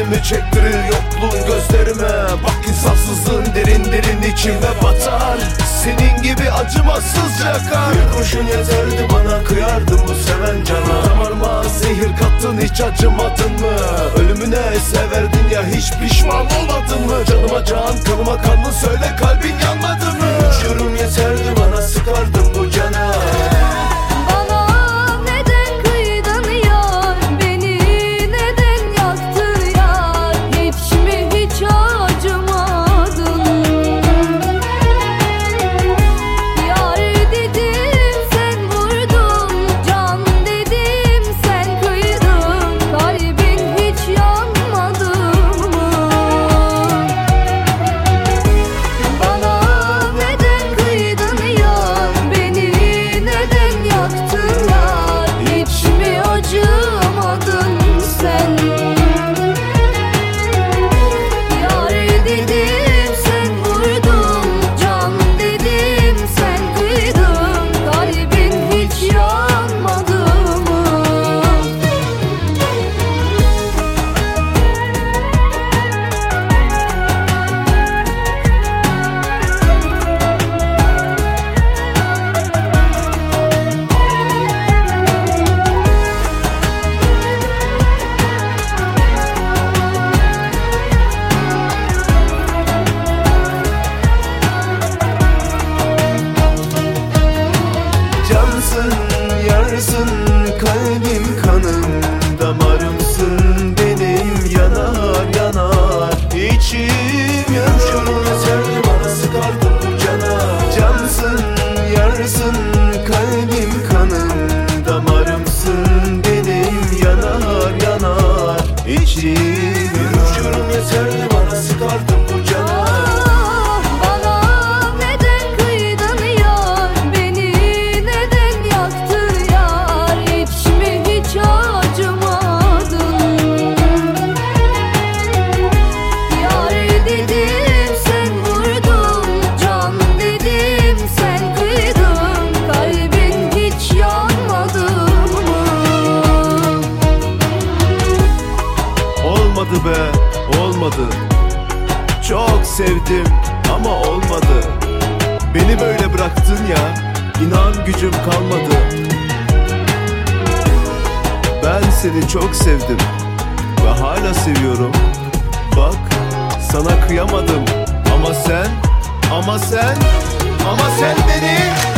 Filmi çektirir yokluğun gözlerime. Bak insafsızlığın derin derin içime batar. Senin gibi acımasızca kar. Bir kurşun yeterdi bana, kıyardım bu seven cana. Damarıma zehir kattın, hiç acımadın mı? Ölümüne severdin ya, hiç pişman olmadın mı? Canıma can, kanıma kanlı, söyle kalbin yanmadı mı? Üç yorum yeterdi bana, sıkardım bu cana. Yarsın kalbim, kanım, damarımsın benim, yanar yanar içim yanıyor. Yeterdi bana, sıkardım bu cana. Cansın, yarsın kalbim, kanım, damarımsın benim, yanar yanar içim. Üç yorum yeterdi bana, sıkardım bu cana. Olmadı be, olmadı. Çok sevdim ama olmadı. Beni böyle bıraktın ya, inan gücüm kalmadı. Ben seni çok sevdim ve hala seviyorum. Bak, sana kıyamadım ama sen beni